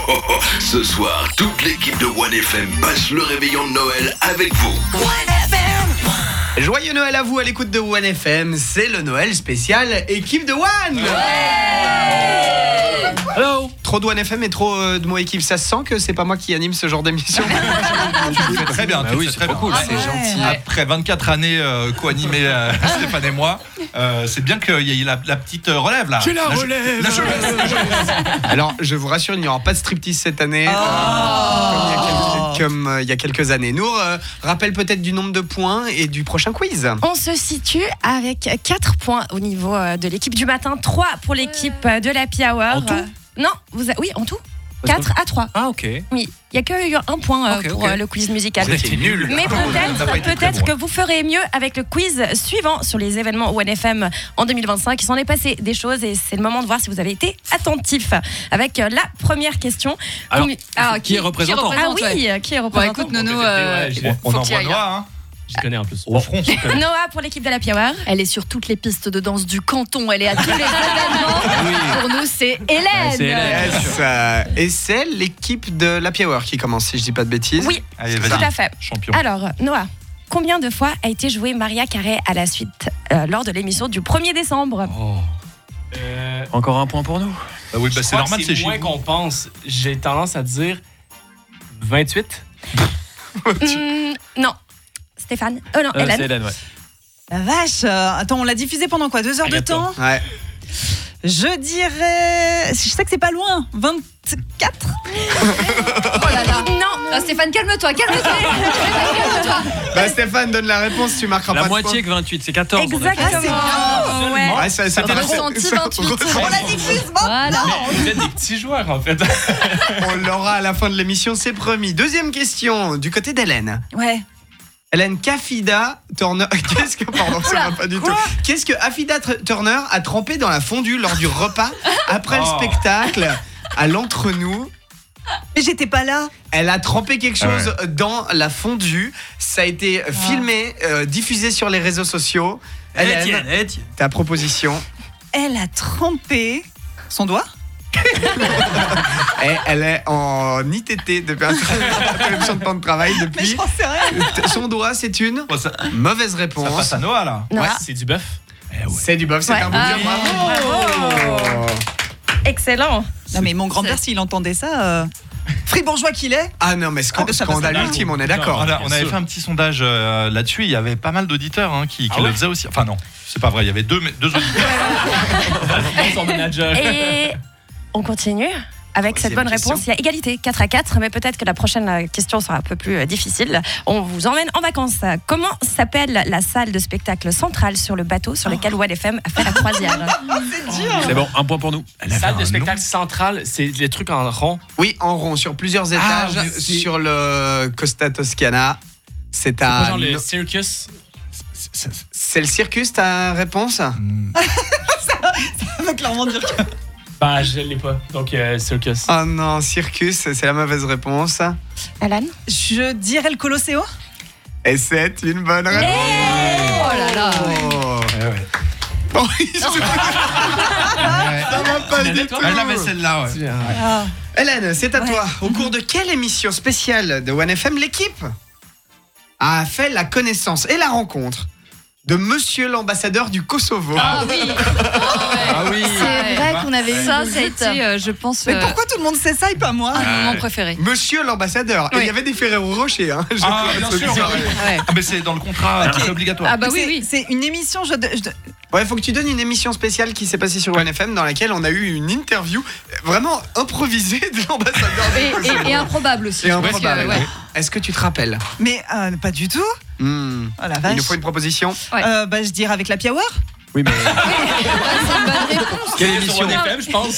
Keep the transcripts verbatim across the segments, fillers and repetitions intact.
oh, oh. Ce soir, toute l'équipe de One F M passe le réveillon de Noël avec vous. One F M. Joyeux Noël à vous à l'écoute de One F M, c'est le Noël spécial équipe de One. Ouais. Hello. Trop de One F M et trop euh, de mots équipe, ça se sent que c'est pas moi qui anime ce genre d'émission. Tu le fais très bien, bah tu oui, le fais c'est très trop bien. cool, c'est gentil. Après vingt-quatre années euh, co-animées euh, Stéphane et moi, euh, c'est bien qu'il y ait la, la petite relève là. C'est la je- relève. La jeunesse, la jeunesse. Alors, je vous rassure, il n'y aura pas de striptease cette année, Oh. comme il y a quelques, comme, euh, il y a quelques années. Nour, euh, rappelle peut-être du nombre de points et du prochain quiz. On se situe avec quatre points au niveau euh, de l'équipe du matin, trois pour l'équipe euh, de l'Happy Hour. En tout Euh, Non, vous a- oui, en tout. quatre à trois. Ah, ok. Oui, il n'y a que eu un point euh, Ok, pour ok. euh, le quiz musical. Vous étiez nuls. Mais Ça n'a peut-être, pas été très peut-être bon. que vous ferez mieux avec le quiz suivant sur les événements One F M en deux mille vingt-cinq. Il s'en est passé des choses et c'est le moment de voir si vous avez été attentifs. Avec euh, la première question. Alors, Combi- ah, qui est représentant Ah oui, qui est Bon, représentant écoute, Nono, euh, On faut que tu envoie ailles, Noah, hein. hein. J'y connais en plus. Au front. s'il te plaît. Noah pour l'équipe de l'Happy Hour. Elle est sur toutes les pistes de danse du canton. Elle est à tous les événements. Pour nous, c'est Hélène. Ah, c'est Hélène. Yes, euh, et c'est l'équipe de l'Happy Hour qui commence, si je dis pas de bêtises. Oui, Allez, tout vas-y. à fait. Champion. Alors, Noah, combien de fois a été jouée Maria Carey à la suite euh, lors de l'émission du premier décembre? Oh. Euh, Encore un point pour nous. Bah oui, bah je c'est crois normal, que c'est c'est chez moins vous. qu'on pense. J'ai tendance à dire vingt-huit. Hmm, non. Stéphane? Oh non, Euh, Hélène. c'est Hélène, ouais. La vache. euh, Attends, on l'a diffusé pendant quoi? Deux heures de Attends. temps? Ouais. Je dirais. Je sais que c'est pas loin. vingt-quatre. Oh là là. Non. Ah, Stéphane, calme-toi, calme-toi. calme-toi. Bah Stéphane, donne la réponse, tu marqueras La pas de moitié que vingt-huit, c'est quatorze. on a fait. Exactement. Ouais. points. Ouais, ça, ça C'était te- ressenti vingt-huit. On la diffuse maintenant. Voilà. Mais vous êtes des petits joueurs en fait. On l'aura à la fin de l'émission, c'est promis. Deuxième question, du côté d'Hélène. Ouais. Hélène, qu'Afida Turner. Qu'est-ce que. Pardon, ça va pas du tout. Qu'est-ce que Afida Tr- Turner a trempé dans la fondue lors du repas après le Oh. spectacle à l'entre-nous? Mais j'étais pas là. Elle a trempé quelque chose Ah dans la fondue. Ça a été filmé, euh, diffusé sur les réseaux sociaux. Hélène, Étienne, Étienne. ta proposition. Elle a trempé son doigt. Et elle est en I T T depuis interruption de temps de travail Mais depuis. j'en sais rien. Son doigt, c'est une Bon, ça, mauvaise ça réponse. passe à Noah là. Noah. C'est du bœuf. C'est du bœuf, c'est Ouais. un bon Ah, dire. Bravo. bravo. Excellent. Non, mais mon grand-père, s'il entendait ça. Euh... Fribourgeois qu'il est. Ah non, mais scan- Ah, mais ça passe scandale à la ultime, on est roue. d'accord. Voilà, bien on avait sûr. fait un petit sondage euh, là-dessus. Il y avait pas mal d'auditeurs hein, qui, qui Ah le ouais faisaient aussi. Enfin non, c'est pas vrai. Il y avait deux, deux auditeurs. Son manager. Et on continue avec cette Troisième bonne question. réponse. Il y a égalité, quatre à quatre, mais peut-être que la prochaine euh, question sera un peu plus euh, difficile. On vous emmène en vacances. Comment s'appelle la salle de spectacle centrale sur le bateau sur lequel One F M a fait la croisière? C'est bon, un point pour nous. Salle de spectacle centrale, c'est les trucs en rond. Oui, en rond, sur plusieurs Ah, étages, mais c'est- sur le Costa Toscana. C'est Pas à. genre le No- circus. C'est- c'est- C'est le circus, ta réponse? Hmm. Ça veut clairement dire que. Bah, je l'ai pas. Donc, euh, circus. Oh non, circus, c'est la mauvaise réponse. Alan? Je dirais le Colosseo. Et c'est une bonne réponse. Oh là là. Oh. Ouais, ouais. Oh, il se- Ça va pas Tu l'avais, du toi? tout. Elle avait celle-là, ouais. Ah. Hélène, c'est à Ouais. toi. Au cours de quelle émission spéciale de One F M l'équipe a fait la connaissance et la rencontre de Monsieur l'ambassadeur du Kosovo? Ah oui. Ah oui. C'est vrai qu'on avait eu Ça, une ça a visite. été, euh, je pense, Mais euh, pourquoi tout le monde sait ça et pas moi? un de mes moments préférés. Monsieur l'ambassadeur. Et il Oui. y avait des Ferrero Rocher. Hein, je Ah, crois, bien ce sûr. soir. Ouais. Ah, mais c'est dans le contrat, c'est obligatoire. Ah bah oui, C'est- oui. C'est une émission. Je, je- Ouais, faut que tu donnes une émission spéciale qui s'est passée sur One F M dans laquelle on a eu une interview vraiment improvisée de l'ambassadeur du Et, Kosovo. et- et improbable aussi. Et parce que, improbable. ouais. Est-ce que tu te rappelles? Mais euh, pas du tout. Hmm. Oh la Il vache. nous faut une proposition. Ouais. Euh, bah, je dirais avec la Hour. Oui, mais Ouais, c'est une bonne réponse. quelle Sur émission One F M, je pense.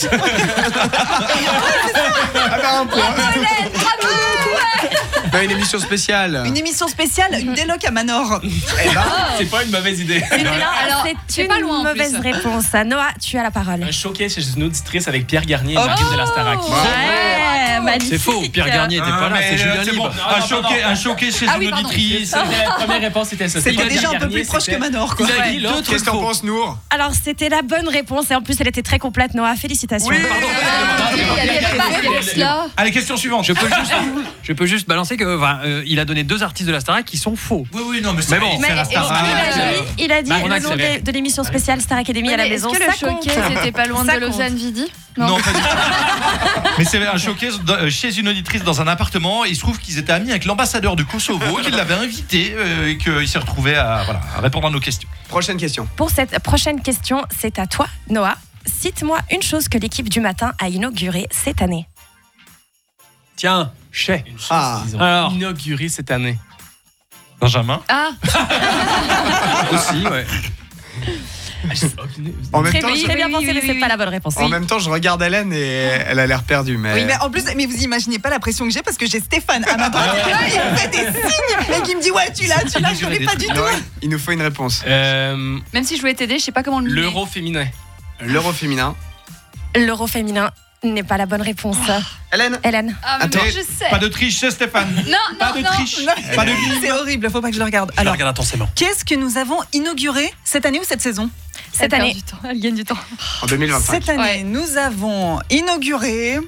Ah bah un point. Bravo. Bah, une émission spéciale. Une émission spéciale, une déloc à Manor. Eh ben, C'est pas une mauvaise idée. Alors, c'est c'est une pas loin, en plus. mauvaise réponse. Noah, tu as la parole. Un showcase chez une auditrice avec Pierre Garnier et Marine de la Starac. Ouais, magnifique. c'est faux. Pierre Garnier n'était pas là, c'est Julien c'est bon. Libre. Un choqué, un choqué chez Ah une oui, pardon. auditrice. C'était la première réponse, c'était ça. C'était Pierre déjà un peu Garnier, plus proche que c'était- Manor, quoi. Il a dit l'autre. qu'est-ce que t'en penses, Nour? Alors, c'était la bonne réponse et en plus, elle était très complète, Noah. Félicitations. Oui. Pardon, là. Allez, question suivante. Je peux juste, je peux juste balancer que, enfin, euh, il a donné deux artistes de la Starac qui sont faux. Oui, oui, non, mais, Mais bon. c'est la Mais- Starac. il a dit, il a dit Bah, on le accélère. nom de, de l'émission spéciale Star Academy à la Est-ce maison. que le ça showcase compte. c'était pas loin Ça de Lausanne Vidi? Non, pas du tout. Mais c'est un showcase de- chez une auditrice dans un appartement. Il se trouve qu'ils étaient amis avec l'ambassadeur du Kosovo, qu'il l'avait invité euh, et qu'il s'est retrouvé à, voilà, à répondre à nos questions. Prochaine question. Pour cette prochaine question, c'est à toi, Noah. Cite-moi une chose que l'équipe du matin a inaugurée cette année. Tiens, chais. Une chose Ah. qu'ils ont Alors. inauguré cette année. Benjamin. Ah, Aussi, ouais. En même Très temps, bien, je- très bien oui, pensé, oui, mais oui, c'est oui. pas la bonne réponse. en même temps, je regarde Hélène et elle a l'air perdue. Mais... Oui, mais en plus, mais vous imaginez pas la pression que j'ai parce que j'ai Stéphane à ma droite. Là, il me fait des signes et qui me dit ouais, tu l'as, tu l'as, je l'ai pas du tout. Noël, il nous faut une réponse. Euh, même si je voulais t'aider, je sais pas comment le nommer. L'euro féminin. L'euro féminin. L'euro féminin n'est pas la bonne réponse. Hélène. Hélène. Ah, mais Attends. moi, je sais. Pas de triche, c'est Stéphane. Non, Pas non, de non. triche. Pas de bise. C'est horrible, faut pas que je le regarde. Je la Alors, regarde intensément. qu'est-ce que nous avons inauguré cette année ou cette saison? Cette Elle perd année. du temps, Elle gagne du temps. En deux mille vingt-cinq. Cette année, Ouais. nous avons inauguré.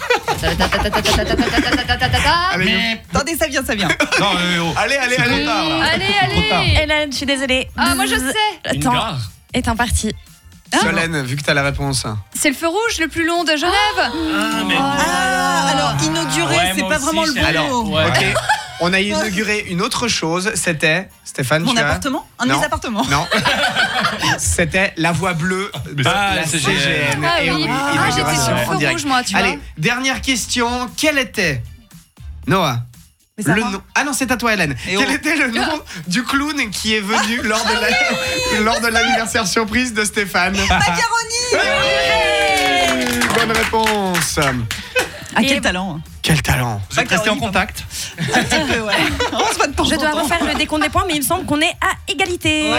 Allez, Mais- Attendez, ça vient, ça vient. Non, euh, oh. allez, allez, C'est allez. trop tard, là. Allez, Trop tard. allez. Hélène, je suis désolée. Ah, moi je sais. Le Une temps gare. est imparti. Solène, vu que t'as la réponse. C'est le feu rouge le plus long de Genève. Ah, mais. Ah, alors inauguré, Ouais, c'est moi pas aussi, vraiment le j'ai- bon Alors, mot. Ouais. Ok. On a inauguré une autre chose. C'était Stéphane. Mon tu as- appartement Un de Non. mes appartements. Non. C'était la voie bleue de Ah, la la C G C G N. Ah Et oui. oui, Ah, inauguration j'étais sur le en feu direct. rouge, moi, tu vois. Allez, dernière question. Quel était Noah Mais ça le va. nom. Ah non, c'est à toi, Hélène. Et Quel oh. était le nom du clown qui est venu lors de la- lors de l'anniversaire surprise de Stéphane? Macaroni. Bonne réponse. Ah, Et- quel talent. Quel talent. Vous êtes restés en contact? Un petit peu, ouais. On se voit de temps Je en dois temps. refaire le décompte des points, mais il me semble qu'on est à égalité.